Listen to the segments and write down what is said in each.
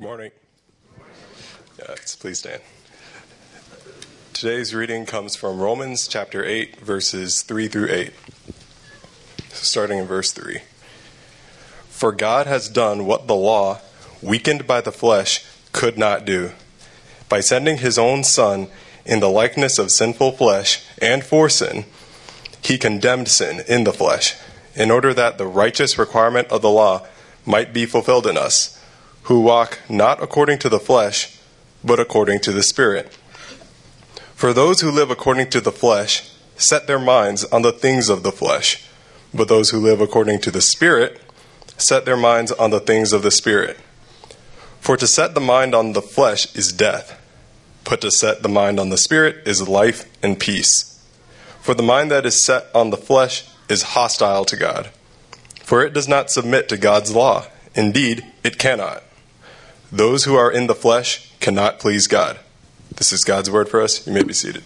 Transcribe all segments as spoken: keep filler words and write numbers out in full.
morning. Yes, please stand. Today's reading comes from Romans chapter eight, verses three through eight. Starting in verse three. For God has done what the law, weakened by the flesh, could not do. By sending his own Son in the likeness of sinful flesh and for sin, he condemned sin in the flesh, in order that the righteous requirement of the law might be fulfilled in us, who walk not according to the flesh, but according to the Spirit. For those who live according to the flesh set their minds on the things of the flesh, but those who live according to the Spirit set their minds on the things of the Spirit. For to set the mind on the flesh is death, but to set the mind on the Spirit is life and peace. For the mind that is set on the flesh is hostile to God, for it does not submit to God's law. Indeed, it cannot. Those who are in the flesh cannot please God. This is God's word for us. You may be seated.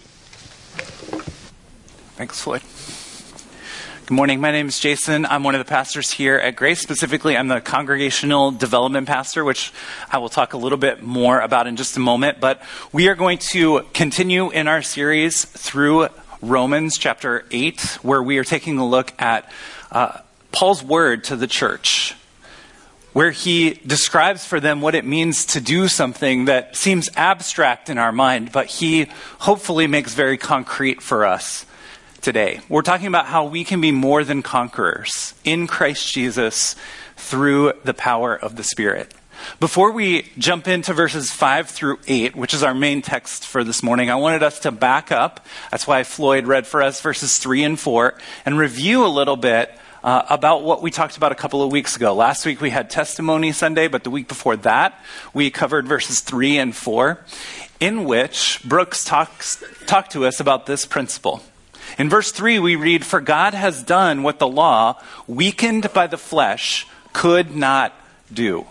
Thanks, Floyd. Good morning. My name is Jason. I'm one of the pastors here at Grace. Specifically, I'm the congregational development pastor, which I will talk a little bit more about in just a moment. But we are going to continue in our series through Romans chapter eight, where we are taking a look at uh, Paul's word to the church, where he describes for them what it means to do something that seems abstract in our mind, but he hopefully makes very concrete for us today. We're talking about how we can be more than conquerors in Christ Jesus through the power of the Spirit. Before we jump into verses five through eight, which is our main text for this morning, I wanted us to back up. That's why Floyd read for us verses three and four, and review a little bit Uh, about what we talked about a couple of weeks ago. Last week we had Testimony Sunday, but the week before that we covered verses three and four, in which Brooks talks talked to us about this principle. In verse three we read, "For God has done what the law, weakened by the flesh, could not do."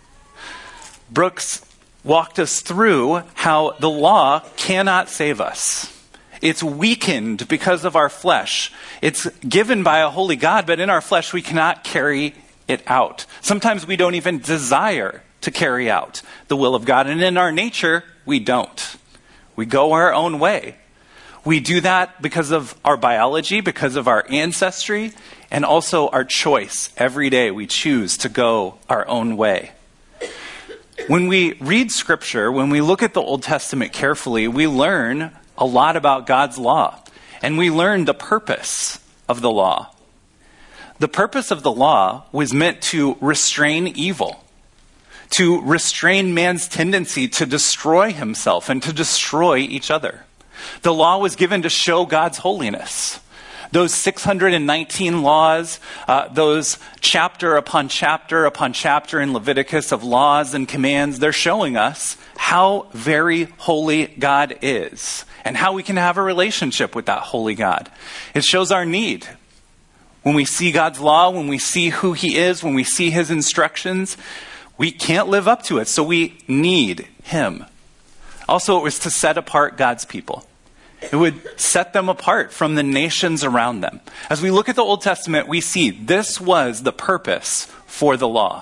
Brooks walked us through how the law cannot save us. It's weakened because of our flesh. It's given by a holy God, but in our flesh we cannot carry it out. Sometimes we don't even desire to carry out the will of God, and in our nature we don't. We go our own way. We do that because of our biology, because of our ancestry, and also our choice. Every day we choose to go our own way. When we read Scripture, when we look at the Old Testament carefully, we learn a lot about God's law, and we learn the purpose of the law. The purpose of the law was meant to restrain evil, to restrain man's tendency to destroy himself and to destroy each other. The law was given to show God's holiness. Those six hundred nineteen laws, uh, those chapter upon chapter upon chapter in Leviticus of laws and commands, they're showing us how very holy God is and how we can have a relationship with that holy God. It shows our need. When we see God's law, when we see who he is, when we see his instructions, we can't live up to it, so we need him. Also, it was to set apart God's people. It would set them apart from the nations around them. As we look at the Old Testament, we see this was the purpose for the law.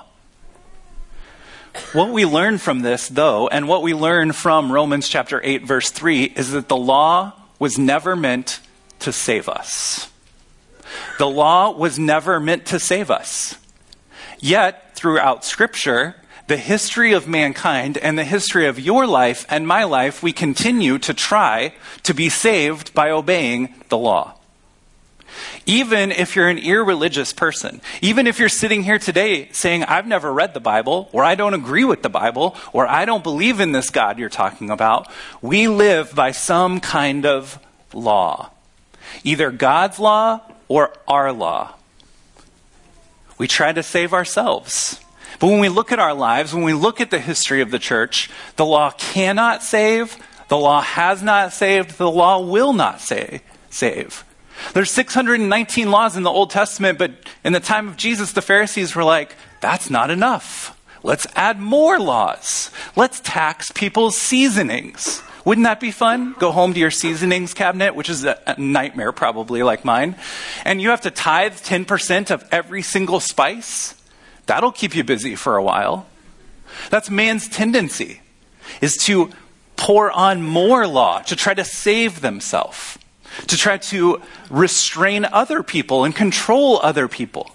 What we learn from this, though, and what we learn from Romans chapter eight, verse three, is that the law was never meant to save us. The law was never meant to save us. Yet, throughout Scripture, the history of mankind and the history of your life and my life, we continue to try to be saved by obeying the law. Even if you're an irreligious person, even if you're sitting here today saying, I've never read the Bible, or I don't agree with the Bible, or I don't believe in this God you're talking about, we live by some kind of law. Either God's law or our law. We try to save ourselves. But when we look at our lives, when we look at the history of the church, the law cannot save, the law has not saved, the law will not say, save. There's six hundred nineteen laws in the Old Testament, but in the time of Jesus, the Pharisees were like, that's not enough. Let's add more laws. Let's tax people's seasonings. Wouldn't that be fun? Go home to your seasonings cabinet, which is a nightmare probably like mine, and you have to tithe ten percent of every single spice. That'll keep you busy for a while. That's man's tendency, is to pour on more law, to try to save themselves, to try to restrain other people and control other people.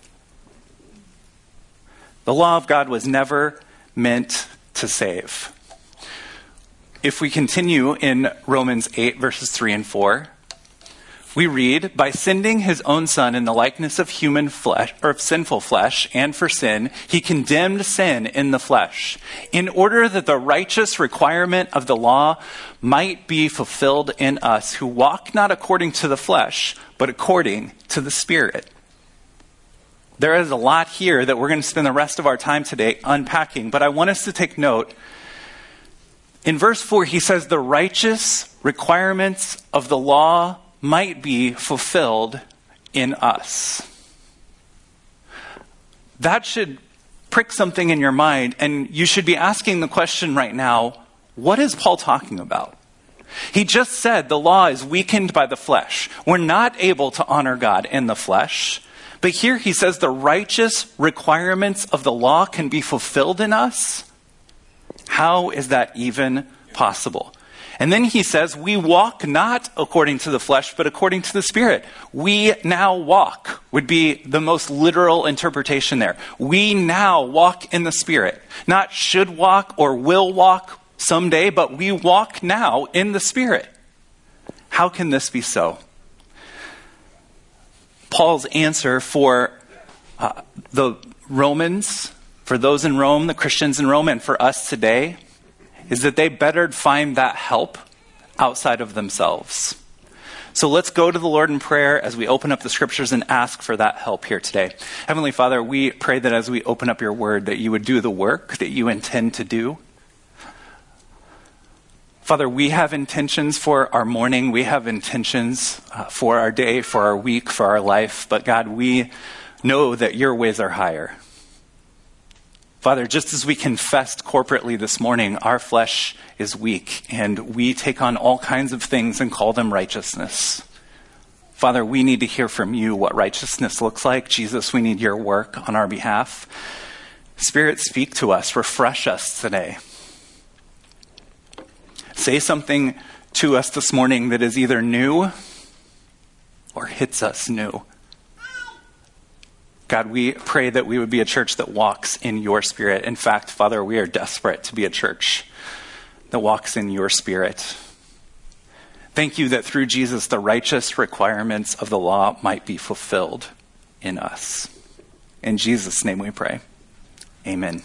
The law of God was never meant to save. If we continue in Romans eight, verses three and four, we read, by sending his own son in the likeness of human flesh, or of sinful flesh, and for sin, he condemned sin in the flesh, in order that the righteous requirement of the law might be fulfilled in us who walk not according to the flesh, but according to the Spirit. There is a lot here that we're going to spend the rest of our time today unpacking, but I want us to take note. In verse four, he says, the righteous requirements of the law might be fulfilled in us. That should prick something in your mind, and you should be asking the question right now, what is Paul talking about? He just said the law is weakened by the flesh. We're not able to honor God in the flesh. But here he says the righteous requirements of the law can be fulfilled in us. How is that even possible? And then he says, we walk not according to the flesh, but according to the Spirit. We now walk would be the most literal interpretation there. We now walk in the Spirit. Not should walk or will walk someday, but we walk now in the Spirit. How can this be so? Paul's answer for uh, the Romans, for those in Rome, the Christians in Rome, and for us today, is that they better find that help outside of themselves. So let's go to the Lord in prayer as we open up the scriptures and ask for that help here today. Heavenly Father, we pray that as we open up your word, that you would do the work that you intend to do. Father, we have intentions for our morning. We have intentions uh, for our day, for our week, for our life. But God, we know that your ways are higher. Father, just as we confessed corporately this morning, our flesh is weak and we take on all kinds of things and call them righteousness. Father, we need to hear from you what righteousness looks like. Jesus, we need your work on our behalf. Spirit, speak to us, refresh us today. Say something to us this morning that is either new or hits us new. God, we pray that we would be a church that walks in your Spirit. In fact, Father, we are desperate to be a church that walks in your Spirit. Thank you that through Jesus, the righteous requirements of the law might be fulfilled in us. In Jesus' name we pray. Amen.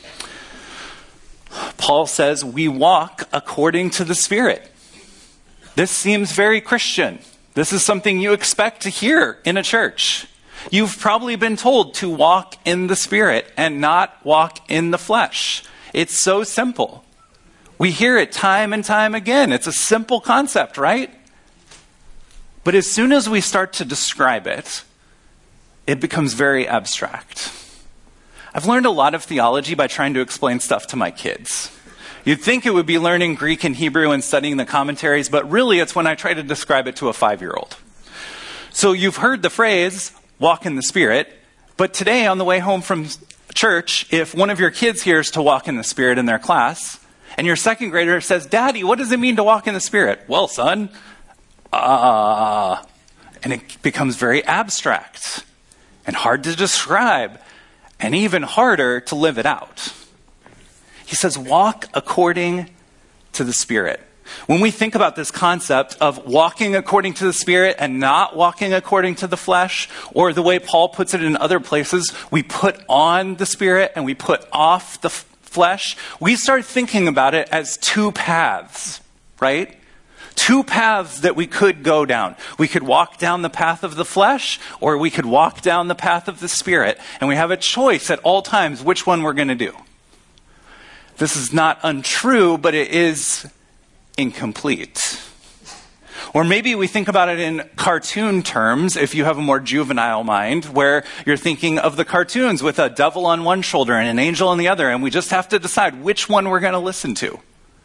Paul says we walk according to the Spirit. This seems very Christian. This is something you expect to hear in a church. You've probably been told to walk in the Spirit and not walk in the flesh. It's so simple. We hear it time and time again. It's a simple concept, right? But as soon as we start to describe it, it becomes very abstract. I've learned a lot of theology by trying to explain stuff to my kids. You'd think it would be learning Greek and Hebrew and studying the commentaries, but really it's when I try to describe it to a five-year-old. So you've heard the phrase, walk in the Spirit, but today on the way home from church, if one of your kids hears to walk in the Spirit in their class, and your second grader says, Daddy, what does it mean to walk in the Spirit? Well, son, uh, and it becomes very abstract and hard to describe and even harder to live it out. He says, walk according to the Spirit. When we think about this concept of walking according to the Spirit and not walking according to the flesh, or the way Paul puts it in other places, we put on the Spirit and we put off the f- flesh, we start thinking about it as two paths, right? Two paths that we could go down. We could walk down the path of the flesh, or we could walk down the path of the Spirit. And we have a choice at all times which one we're going to do. This is not untrue, but it is incomplete. Or maybe we think about it in cartoon terms, if you have a more juvenile mind, where you're thinking of the cartoons with a devil on one shoulder and an angel on the other, and we just have to decide which one we're going to listen to.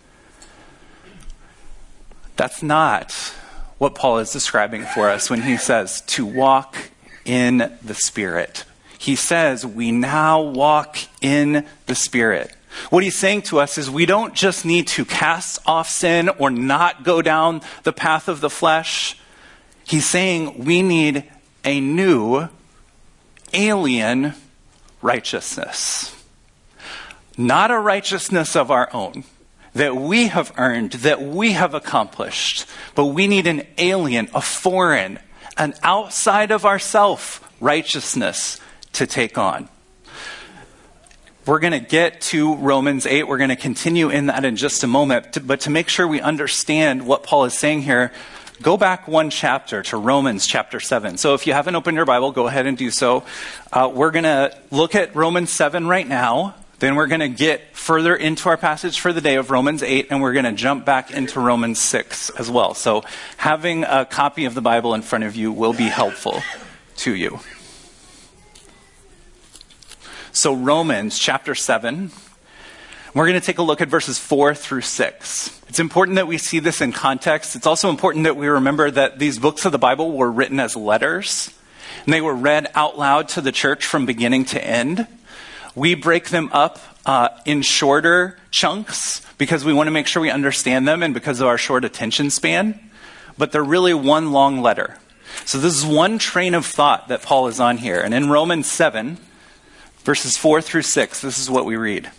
That's not what Paul is describing for us when he says to walk in the Spirit. He says we now walk in the Spirit. What he's saying to us is we don't just need to cast off sin or not go down the path of the flesh. He's saying we need a new, alien righteousness. Not a righteousness of our own that we have earned, that we have accomplished, but we need an alien, a foreign, an outside of ourself righteousness to take on. We're going to get to Romans eight. We're going to continue in that in just a moment. But to make sure we understand what Paul is saying here, go back one chapter to Romans chapter seven. So if you haven't opened your Bible, go ahead and do so. Uh, we're going to look at Romans seven right now. Then we're going to get further into our passage for the day of Romans eight, and we're going to jump back into Romans six as well. So having a copy of the Bible in front of you will be helpful to you. So Romans chapter seven, we're going to take a look at verses four through six. It's important that we see this in context. It's also important that we remember that these books of the Bible were written as letters, and they were read out loud to the church from beginning to end. We break them up uh, in shorter chunks because we want to make sure we understand them and because of our short attention span, but they're really one long letter. So this is one train of thought that Paul is on here. And in Romans seven, verses four through six, this is what we read.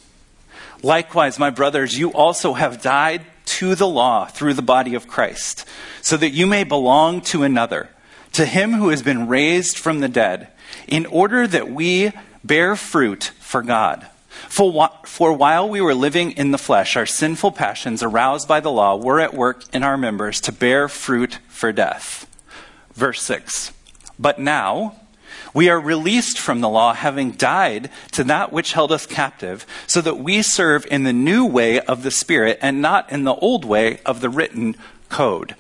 Likewise, my brothers, you also have died to the law through the body of Christ, so that you may belong to another, to him who has been raised from the dead, in order that we bear fruit for God. For, for while we were living in the flesh, our sinful passions aroused by the law were at work in our members to bear fruit for death. Verse six. But now we are released from the law, having died to that which held us captive, so that we serve in the new way of the Spirit and not in the old way of the written code.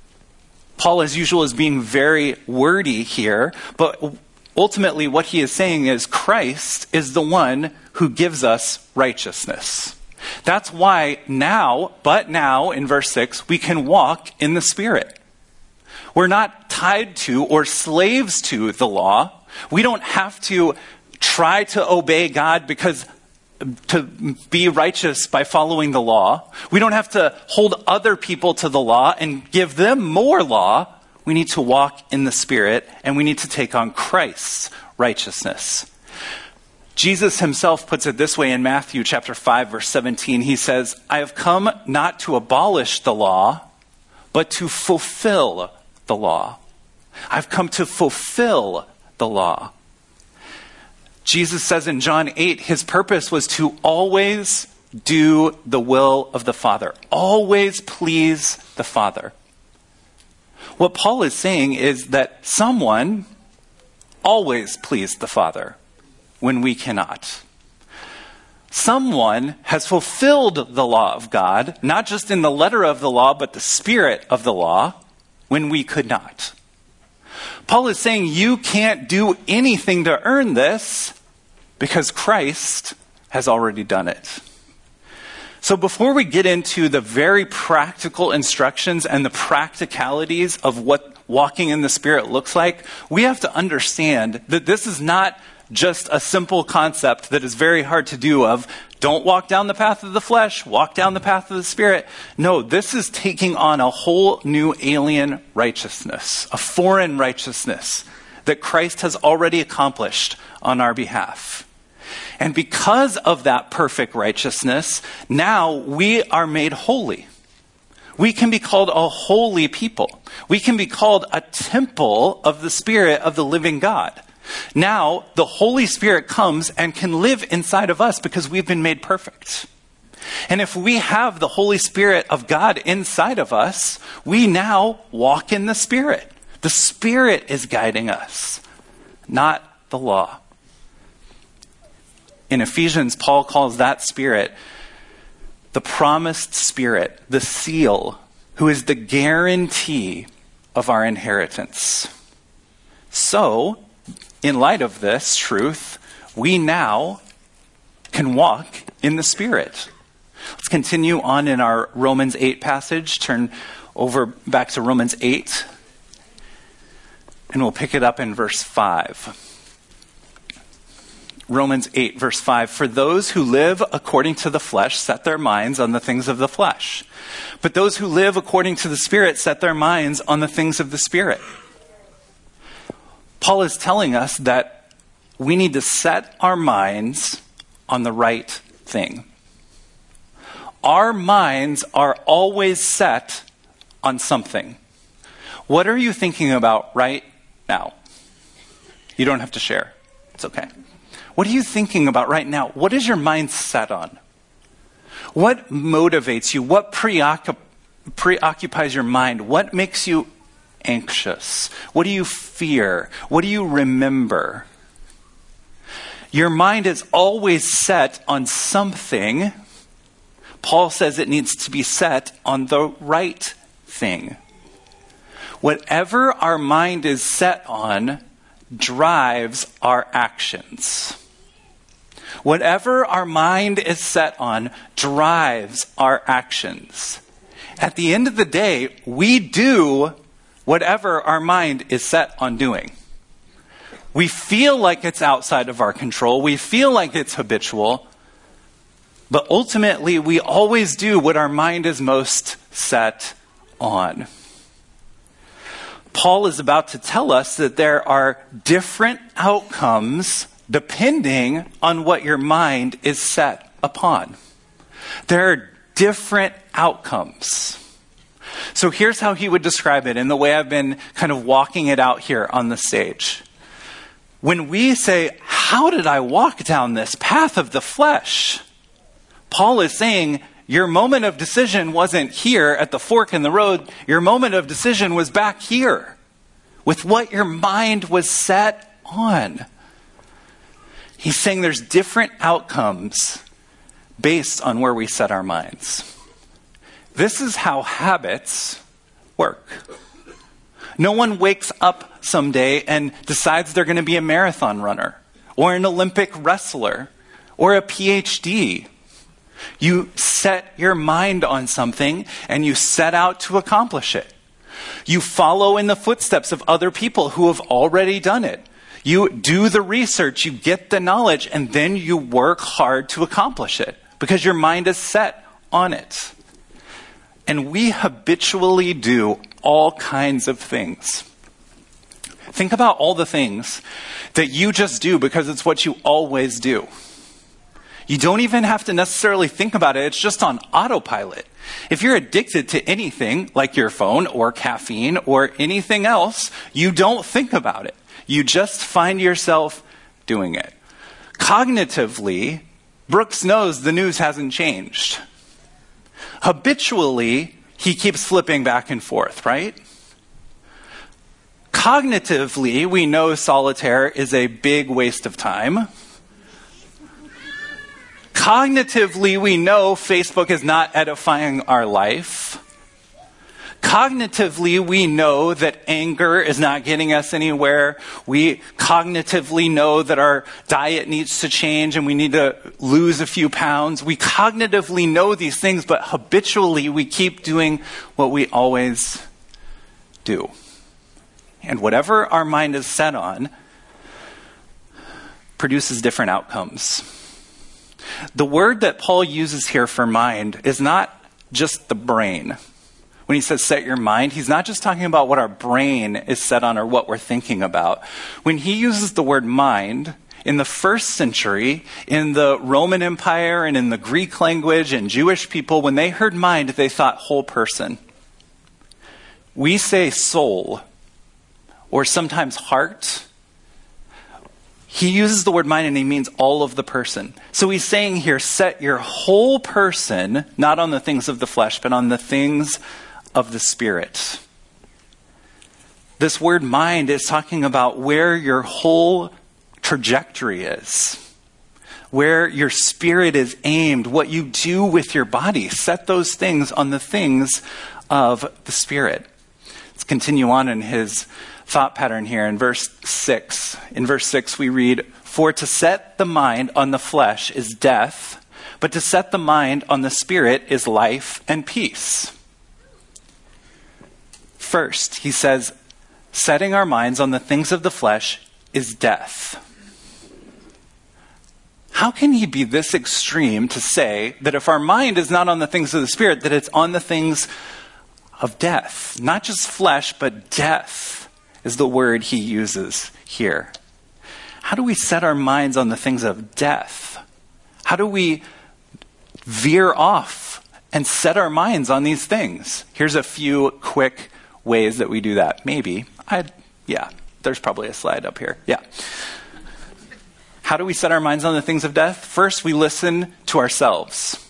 Paul, as usual, is being very wordy here, but ultimately what he is saying is Christ is the one who gives us righteousness. That's why now, but now, in verse six, we can walk in the Spirit. We're not tied to or slaves to the law. We don't have to try to obey God because to be righteous by following the law. We don't have to hold other people to the law and give them more law. We need to walk in the Spirit, and we need to take on Christ's righteousness. Jesus himself puts it this way in Matthew chapter five, verse seventeen. He says, I have come not to abolish the law, but to fulfill the law. I've come to fulfill the law. Jesus says in John eight, his purpose was to always do the will of the Father. Always please the Father. What Paul is saying is that someone always pleased the Father when we cannot. Someone has fulfilled the law of God, not just in the letter of the law, but the spirit of the law, when we could not. Paul is saying you can't do anything to earn this because Christ has already done it. So before we get into the very practical instructions and the practicalities of what walking in the Spirit looks like, we have to understand that this is not just a simple concept that is very hard to do of don't walk down the path of the flesh, walk down the path of the Spirit. No, this is taking on a whole new alien righteousness, a foreign righteousness that Christ has already accomplished on our behalf. And because of that perfect righteousness, now we are made holy. We can be called a holy people. We can be called a temple of the Spirit of the living God. Now, the Holy Spirit comes and can live inside of us because we've been made perfect. And if we have the Holy Spirit of God inside of us, we now walk in the Spirit. The Spirit is guiding us, not the law. In Ephesians, Paul calls that Spirit the promised Spirit, the seal, who is the guarantee of our inheritance. So, in light of this truth, we now can walk in the Spirit. Let's continue on in our Romans eight passage. Turn over back to Romans eight, and we'll pick it up in verse five. Romans eight, verse five, for those who live according to the flesh set their minds on the things of the flesh. But those who live according to the Spirit set their minds on the things of the Spirit. Paul is telling us that we need to set our minds on the right thing. Our minds are always set on something. What are you thinking about right now? You don't have to share. It's okay. What are you thinking about right now? What is your mind set on? What motivates you? What preoccup- preoccupies your mind? What makes you anxious? What do you fear? What do you remember? Your mind is always set on something. Paul says it needs to be set on the right thing. Whatever our mind is set on drives our actions. Whatever our mind is set on drives our actions. At the end of the day, we do whatever our mind is set on doing. We feel like it's outside of our control. We feel like it's habitual. But ultimately, we always do what our mind is most set on. Paul is about to tell us that there are different outcomes depending on what your mind is set upon. There are different outcomes. So here's how he would describe it in the way I've been kind of walking it out here on the stage. When we say, how did I walk down this path of the flesh? Paul is saying, your moment of decision wasn't here at the fork in the road. Your moment of decision was back here with what your mind was set on. He's saying there's different outcomes based on where we set our minds. This is how habits work. No one wakes up someday and decides they're going to be a marathon runner or an Olympic wrestler or a P H D. You set your mind on something and you set out to accomplish it. You follow in the footsteps of other people who have already done it. You do the research, you get the knowledge, and then you work hard to accomplish it because your mind is set on it. And we habitually do all kinds of things. Think about all the things that you just do because it's what you always do. You don't even have to necessarily think about it. It's just on autopilot. If you're addicted to anything like your phone or caffeine or anything else, you don't think about it. You just find yourself doing it. Cognitively, Brooks knows the news hasn't changed. Habitually, he keeps flipping back and forth, right? Cognitively, we know solitaire is a big waste of time. Cognitively, we know Facebook is not edifying our life. Cognitively, we know that anger is not getting us anywhere. We cognitively know that our diet needs to change and we need to lose a few pounds. We cognitively know these things, but habitually we keep doing what we always do. And whatever our mind is set on produces different outcomes. The word that Paul uses here for mind is not just the brain. When he says set your mind, he's not just talking about what our brain is set on or what we're thinking about. When he uses the word mind, in the first century, in the Roman Empire and in the Greek language and Jewish people, when they heard mind, they thought whole person. We say soul, or sometimes heart. He uses the word mind and he means all of the person. So he's saying here, set your whole person, not on the things of the flesh, but on the things of the Spirit. This word mind is talking about where your whole trajectory is, where your spirit is aimed, what you do with your body. Set those things on the things of the Spirit. Let's continue on in his thought pattern here in verse six. In verse six we read, "For to set the mind on the flesh is death, but to set the mind on the Spirit is life and peace." First, he says, setting our minds on the things of the flesh is death. how can he be this extreme to say that if our mind is not on the things of the Spirit, that it's on the things of death? Not just flesh, but death is the word he uses here. How do we set our minds on the things of death? How do we veer off and set our minds on these things? Here's a few quick ways that we do that. Maybe. I, yeah, there's probably a slide up here. Yeah. How do we set our minds on the things of death? First, we listen to ourselves.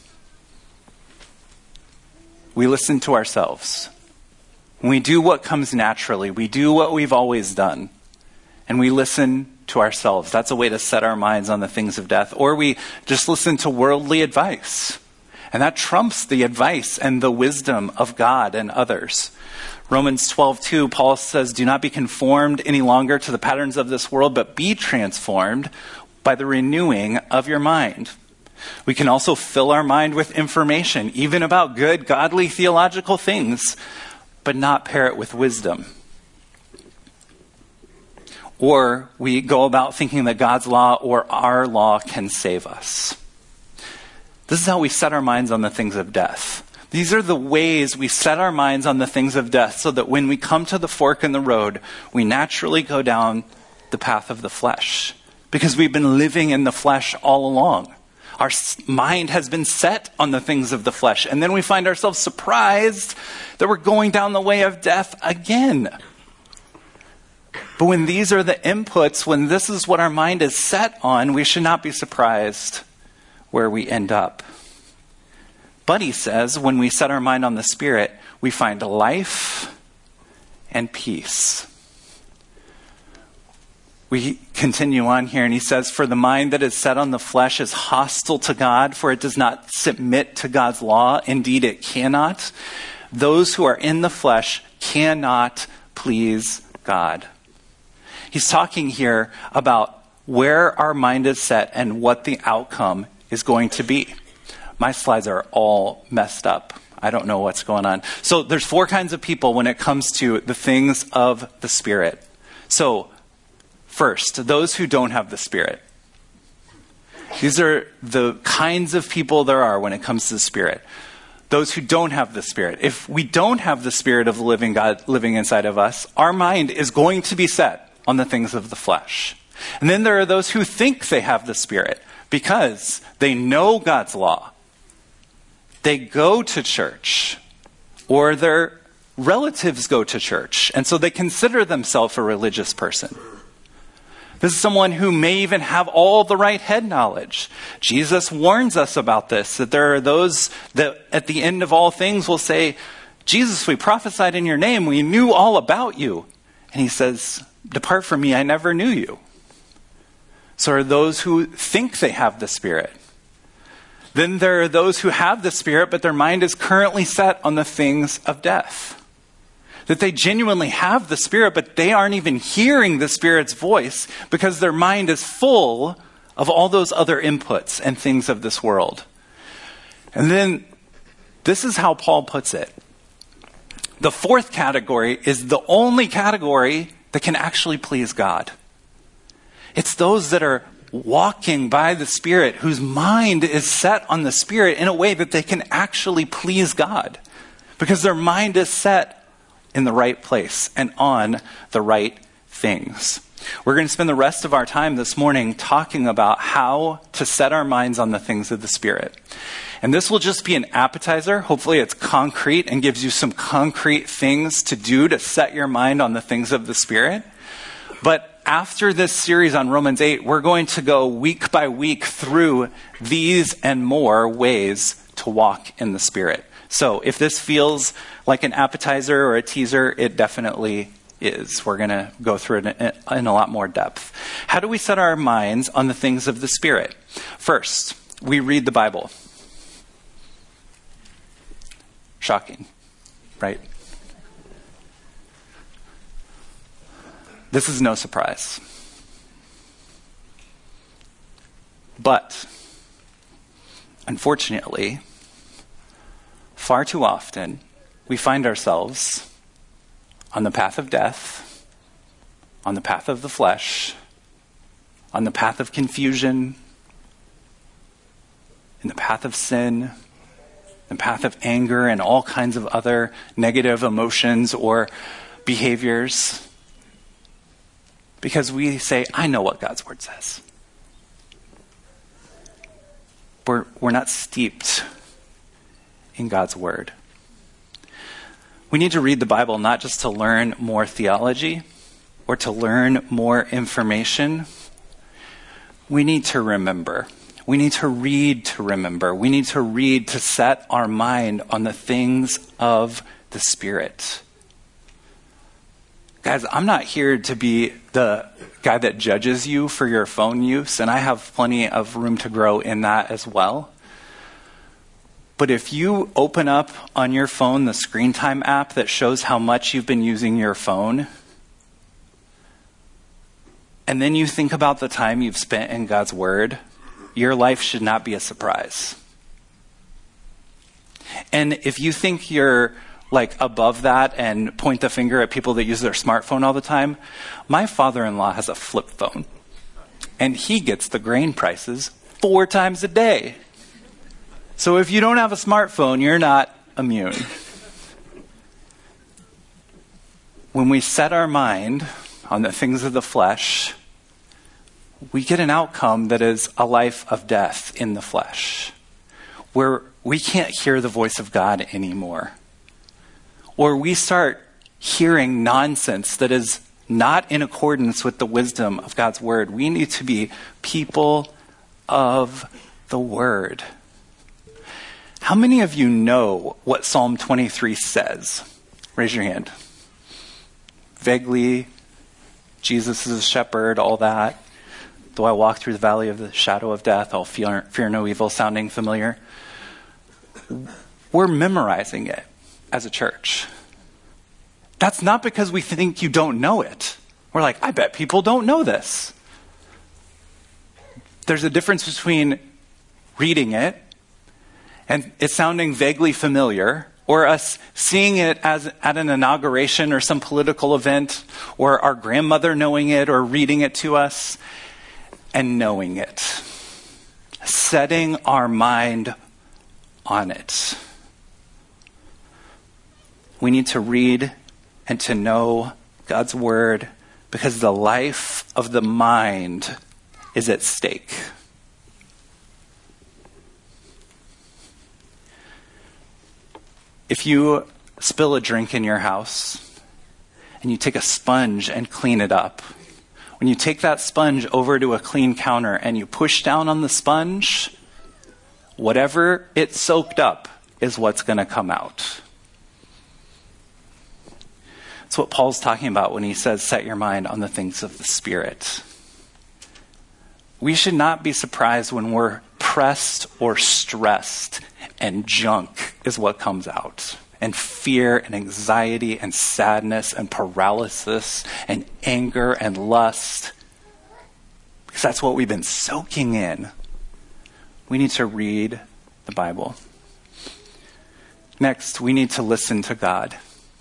We listen to ourselves. We do what comes naturally. We do what we've always done. And we listen to ourselves. That's a way to set our minds on the things of death. Or we just listen to worldly advice. And that trumps the advice and the wisdom of God and others. Romans twelve two, Paul says, do not be conformed any longer to the patterns of this world, but be transformed by the renewing of your mind. We can also fill our mind with information, even about good, godly, theological things, but not pair it with wisdom. Or we go about thinking that God's law or our law can save us. This is how we set our minds on the things of death. These are the ways we set our minds on the things of death so that when we come to the fork in the road, we naturally go down the path of the flesh. Because we've been living in the flesh all along. Our mind has been set on the things of the flesh. And then we find ourselves surprised that we're going down the way of death again. But when these are the inputs, when this is what our mind is set on, we should not be surprised where we end up. Buddy says when we set our mind on the Spirit, we find life and peace. We continue on here and he says, for the mind that is set on the flesh is hostile to God, for it does not submit to God's law. Indeed, it cannot. Those who are in the flesh cannot please God. He's talking here about where our mind is set and what the outcome is going to be. My slides are all messed up. I don't know what's going on. So there's four kinds of people when it comes to the things of the Spirit. So first, those who don't have the Spirit. These are the kinds of people there are when it comes to the Spirit. Those who don't have the Spirit. If we don't have the Spirit of the living God living inside of us, our mind is going to be set on the things of the flesh. And then there are those who think they have the Spirit because they know God's law. They go to church, or their relatives go to church, and so they consider themselves a religious person. This is someone who may even have all the right head knowledge. Jesus warns us about this, that there are those that at the end of all things will say, Jesus, we prophesied in your name, we knew all about you. And he says, depart from me, I never knew you. So are those who think they have the Spirit. Then there are those who have the Spirit, but their mind is currently set on the things of death. That they genuinely have the Spirit, but they aren't even hearing the Spirit's voice because their mind is full of all those other inputs and things of this world. And then this is how Paul puts it. The fourth category is the only category that can actually please God. It's those that are walking by the Spirit, whose mind is set on the Spirit in a way that they can actually please God. Because their mind is set in the right place and on the right things. We're going to spend the rest of our time this morning talking about how to set our minds on the things of the Spirit. And this will just be an appetizer. Hopefully it's concrete and gives you some concrete things to do to set your mind on the things of the Spirit. But after this series on Romans eight, we're going to go week by week through these and more ways to walk in the Spirit. So if this feels like an appetizer or a teaser, it definitely is. We're going to go through it in a lot more depth. How do we set our minds on the things of the Spirit? First, we read the Bible. Shocking, right? This is no surprise. But, unfortunately, far too often, we find ourselves on the path of death, on the path of the flesh, on the path of confusion, in the path of sin, the path of anger, and all kinds of other negative emotions or behaviors. Because we say, I know what God's word says. We're, we're not steeped in God's word. We need to read the Bible not just to learn more theology or to learn more information. We need to remember. We need to read to remember. We need to read to set our mind on the things of the Spirit. Guys, I'm not here to be the guy that judges you for your phone use, and I have plenty of room to grow in that as well. But if you open up on your phone the screen time app that shows how much you've been using your phone, and then you think about the time you've spent in God's Word, your life should not be a surprise. And if you think you're like above that and point the finger at people that use their smartphone all the time, my father-in-law has a flip phone, and he gets the grain prices four times a day. So if you don't have a smartphone, you're not immune. When we set our mind on the things of the flesh, we get an outcome that is a life of death in the flesh, where we can't hear the voice of God anymore. Or we start hearing nonsense that is not in accordance with the wisdom of God's word. We need to be people of the word. How many of you know what Psalm twenty-three says? Raise your hand. Vaguely, Jesus is a shepherd, all that. Though I walk through the valley of the shadow of death, I'll fear, fear no evil, sounding familiar. We're memorizing it as a church. That's not because we think you don't know it. We're like, I bet people don't know this. There's a difference between reading it and it sounding vaguely familiar, or us seeing it as at an inauguration or some political event, or our grandmother knowing it or reading it to us and knowing it. Setting our mind on it. We need to read and to know God's word because the life of the mind is at stake. If you spill a drink in your house and you take a sponge and clean it up, when you take that sponge over to a clean counter and you push down on the sponge, whatever it soaked up is what's going to come out. That's what Paul's talking about when he says, set your mind on the things of the Spirit. We should not be surprised when we're pressed or stressed and junk is what comes out. And fear and anxiety and sadness and paralysis and anger and lust. Because that's what we've been soaking in. We need to read the Bible. Next, we need to listen to God.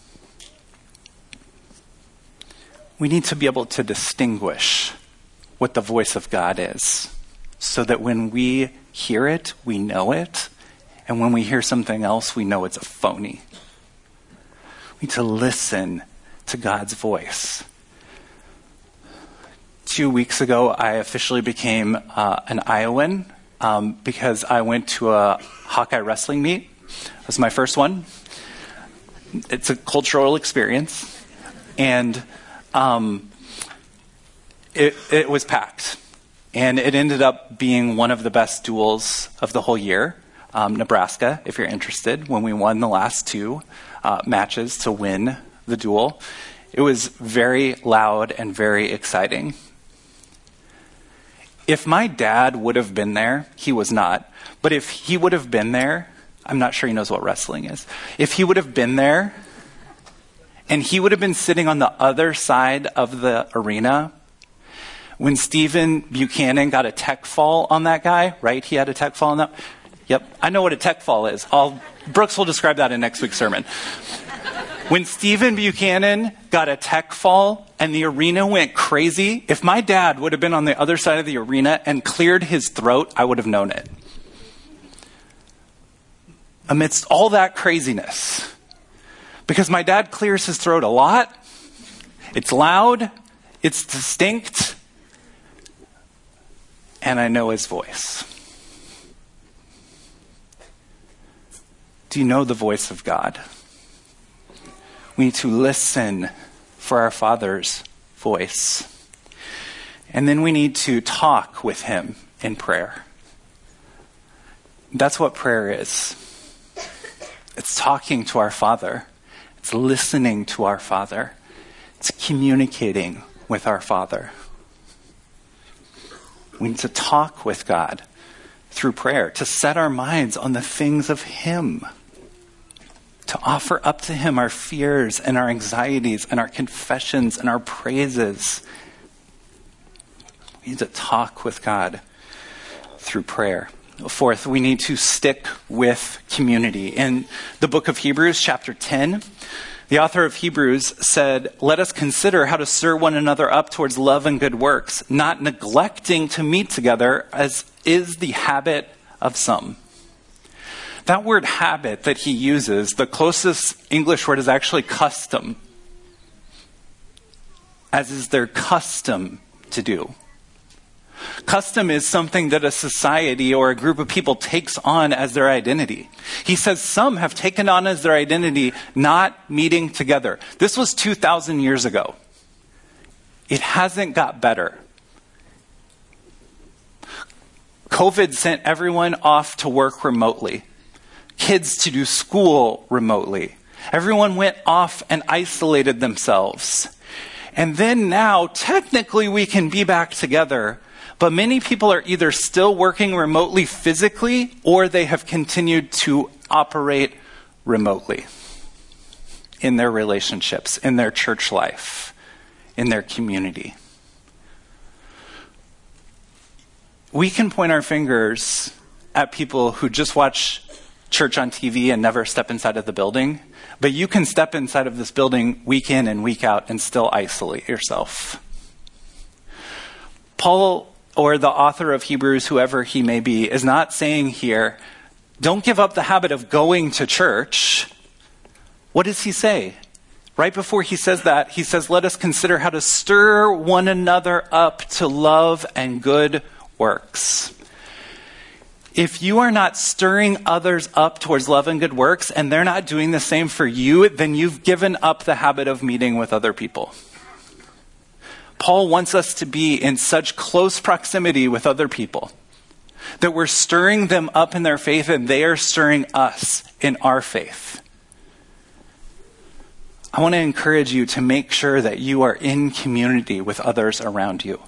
We need to be able to distinguish what the voice of God is, so that when we hear it, we know it, and when we hear something else, we know it's a phony. We need to listen to God's voice. Two weeks ago, I officially became uh, an Iowan um, because I went to a Hawkeye wrestling meet. It was my first one. It's a cultural experience, and um, it, it was packed. And it ended up being one of the best duels of the whole year. Um, Nebraska, if you're interested, when we won the last two uh, matches to win the duel. It was very loud and very exciting. If my dad would have been there, he was not, but if he would have been there, I'm not sure he knows what wrestling is. If he would have been there, and he would have been sitting on the other side of the arena, when Stephen Buchanan got a tech fall on that guy, right? He had a tech fall on that. Yep, I know what a tech fall is. I'll, Brooks will describe that in next week's sermon. When Stephen Buchanan got a tech fall and the arena went crazy, if my dad would have been on the other side of the arena and cleared his throat, I would have known it. amidst all that craziness. Because my dad clears his throat a lot. It's loud. It's distinct. And I know his voice. Do you know the voice of God? We need to listen for our Father's voice. And then we need to talk with him in prayer. That's what prayer is. It's talking to our Father. It's listening to our Father. It's communicating with our Father. We need to talk with God through prayer, to set our minds on the things of him, to offer up to him our fears and our anxieties and our confessions and our praises. We need to talk with God through prayer. Fourth, we need to stick with community. In the book of Hebrews, chapter ten, the author of Hebrews said, "Let us consider how to stir one another up towards love and good works, not neglecting to meet together, as is the habit of some." That word habit that he uses, the closest English word is actually custom, as is their custom to do. Custom is something that a society or a group of people takes on as their identity. He says some have taken on as their identity not meeting together. This was two thousand years ago. It hasn't got better. COVID sent everyone off to work remotely. Kids to do school remotely. Everyone went off and isolated themselves. And then now, technically, we can be back together. But many people are either still working remotely physically or they have continued to operate remotely in their relationships, in their church life, in their community. We can point our fingers at people who just watch church on T V and never step inside of the building, but you can step inside of this building week in and week out and still isolate yourself. Paul, or the author of Hebrews, whoever he may be, is not saying here, don't give up the habit of going to church. What does he say? Right before he says that, he says, let us consider how to stir one another up to love and good works. If you are not stirring others up towards love and good works, and they're not doing the same for you, then you've given up the habit of meeting with other people. Paul wants us to be in such close proximity with other people that we're stirring them up in their faith and they are stirring us in our faith. I want to encourage you to make sure that you are in community with others around you.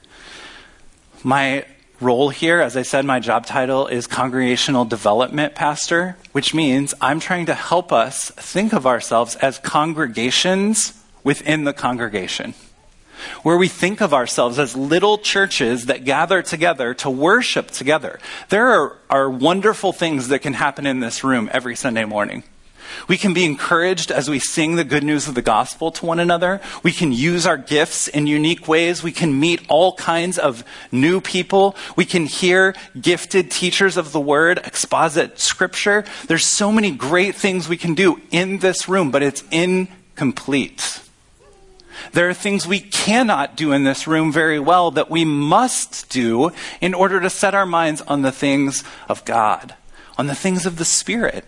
My role here, as I said, my job title is Congregational Development Pastor, which means I'm trying to help us think of ourselves as congregations within the congregation, where we think of ourselves as little churches that gather together to worship together. There are, are wonderful things that can happen in this room every Sunday morning. We can be encouraged as we sing the good news of the gospel to one another. We can use our gifts in unique ways. We can meet all kinds of new people. We can hear gifted teachers of the word exposit scripture. There's so many great things we can do in this room, but it's incomplete. There are things we cannot do in this room very well that we must do in order to set our minds on the things of God, on the things of the Spirit.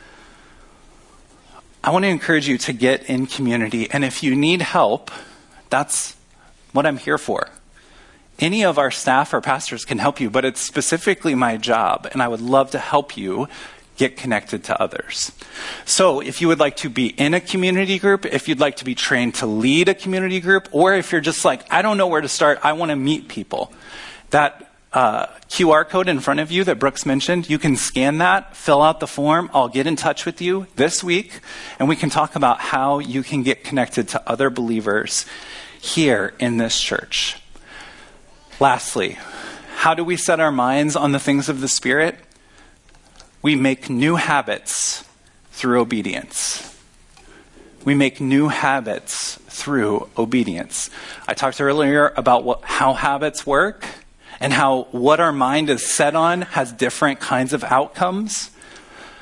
I want to encourage you to get in community, and if you need help, that's what I'm here for. Any of our staff or pastors can help you, but it's specifically my job, and I would love to help you get connected to others. So if you would like to be in a community group, if you'd like to be trained to lead a community group, or if you're just like, I don't know where to start, I want to meet people, that uh, Q R code in front of you that Brooks mentioned, you can scan that, fill out the form. I'll get in touch with you this week, and we can talk about how you can get connected to other believers here in this church. Lastly, how do we set our minds on the things of the Spirit? We make new habits through obedience. We make new habits through obedience. I talked earlier about what, how habits work and how what our mind is set on has different kinds of outcomes.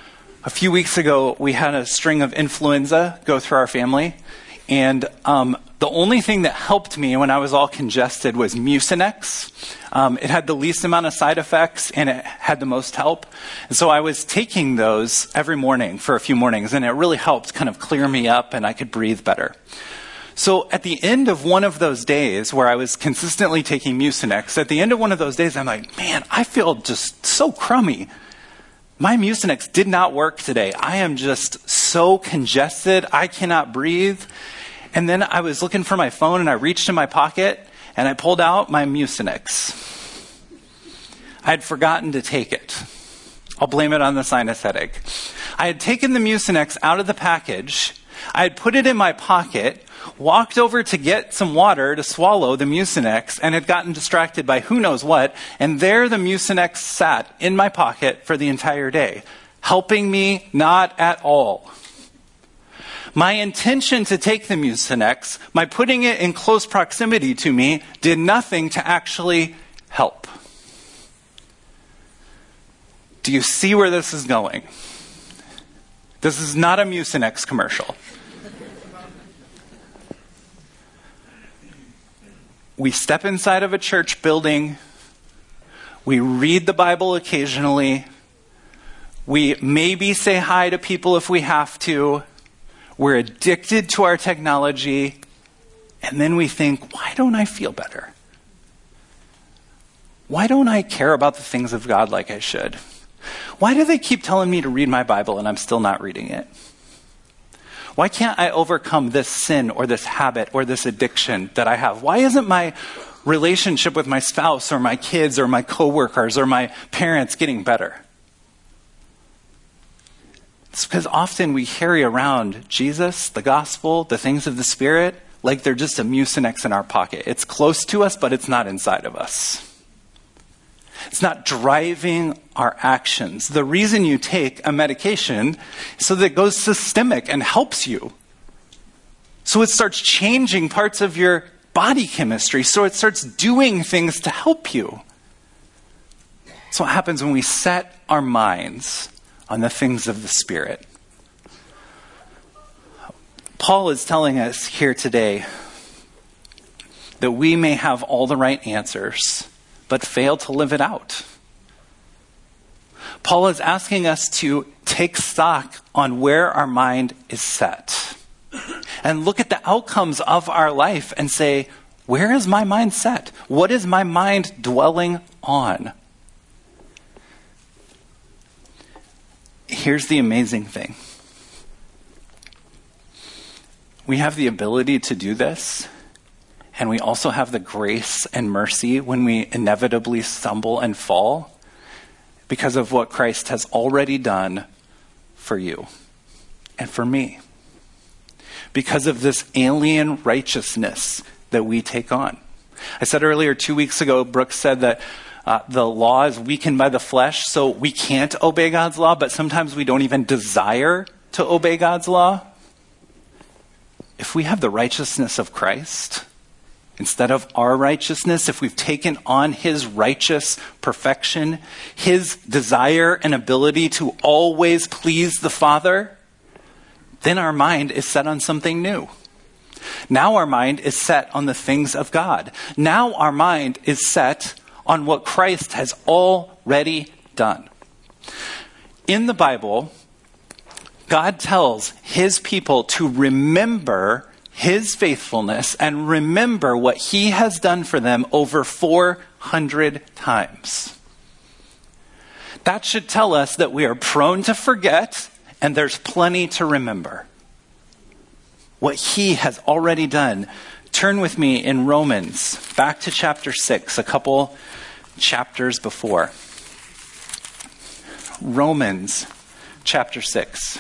A few weeks ago, we had a string of influenza go through our family, and um, the only thing that helped me when I was all congested was Mucinex. Um, it had the least amount of side effects, and it had the most help. And so I was taking those every morning for a few mornings, and it really helped kind of clear me up, and I could breathe better. So at the end of one of those days where I was consistently taking Mucinex, at the end of one of those days, I'm like, man, I feel just so crummy. My Mucinex did not work today. I am just so congested. I cannot breathe. And then I was looking for my phone, and I reached in my pocket, and I pulled out my Mucinex. I had forgotten to take it. I'll blame it on the sinus headache. I had taken the Mucinex out of the package. I had put it in my pocket, walked over to get some water to swallow the Mucinex, and had gotten distracted by who knows what, and there the Mucinex sat in my pocket for the entire day, helping me not at all. My intention to take the Mucinex, my putting it in close proximity to me, did nothing to actually help. Do you see where this is going? This is not a Mucinex commercial. We step inside of a church building. We read the Bible occasionally. We maybe say hi to people if we have to. We're addicted to our technology. And then we think, why don't I feel better? Why don't I care about the things of God like I should? Why do they keep telling me to read my Bible and I'm still not reading it? Why can't I overcome this sin or this habit or this addiction that I have? Why isn't my relationship with my spouse or my kids or my coworkers or my parents getting better? It's because often we carry around Jesus, the gospel, the things of the Spirit, like they're just a Mucinex in our pocket. It's close to us, but it's not inside of us. It's not driving our actions. The reason you take a medication is so that it goes systemic and helps you. So it starts changing parts of your body chemistry. So it starts doing things to help you. That's what happens when we set our minds on the things of the Spirit. Paul is telling us here today that we may have all the right answers, but fail to live it out. Paul is asking us to take stock on where our mind is set and look at the outcomes of our life and say, where is my mind set? What is my mind dwelling on? Here's the amazing thing. We have the ability to do this. And we also have the grace and mercy when we inevitably stumble and fall because of what Christ has already done for you and for me. Because of this alien righteousness that we take on. I said earlier, two weeks ago, Brooks said that uh, the law is weakened by the flesh, so we can't obey God's law, but sometimes we don't even desire to obey God's law. If we have the righteousness of Christ, instead of our righteousness, if we've taken on his righteous perfection, his desire and ability to always please the Father, then our mind is set on something new. Now our mind is set on the things of God. Now our mind is set on what Christ has already done. In the Bible, God tells his people to remember his faithfulness and remember what he has done for them over four hundred times. That should tell us that we are prone to forget and there's plenty to remember. What he has already done. Turn with me in Romans, back to chapter six, a couple chapters before. Romans chapter six.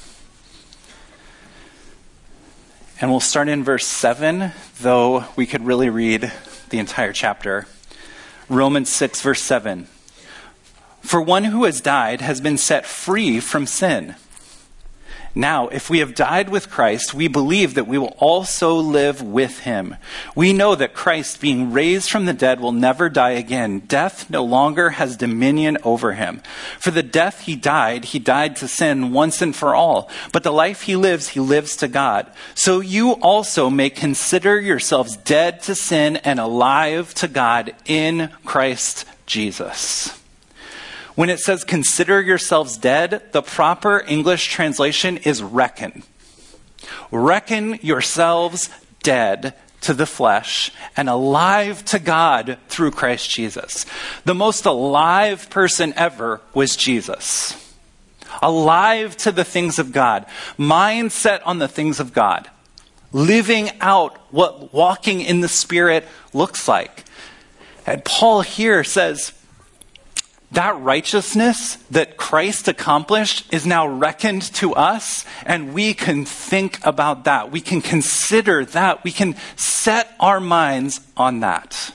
And we'll start in verse seven, though we could really read the entire chapter. Romans six, verse seven. For one who has died has been set free from sin. Now, if we have died with Christ, we believe that we will also live with him. We know that Christ, being raised from the dead, will never die again. Death no longer has dominion over him. For the death he died, he died to sin once and for all. But the life he lives, he lives to God. So you also may consider yourselves dead to sin and alive to God in Christ Jesus. When it says consider yourselves dead, the proper English translation is reckon. Reckon yourselves dead to the flesh and alive to God through Christ Jesus. The most alive person ever was Jesus. Alive to the things of God. Mind set on the things of God. Living out what walking in the Spirit looks like. And Paul here says, that righteousness that Christ accomplished is now reckoned to us, and we can think about that. We can consider that. We can set our minds on that.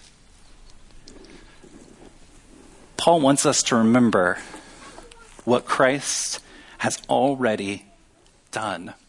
Paul wants us to remember what Christ has already done.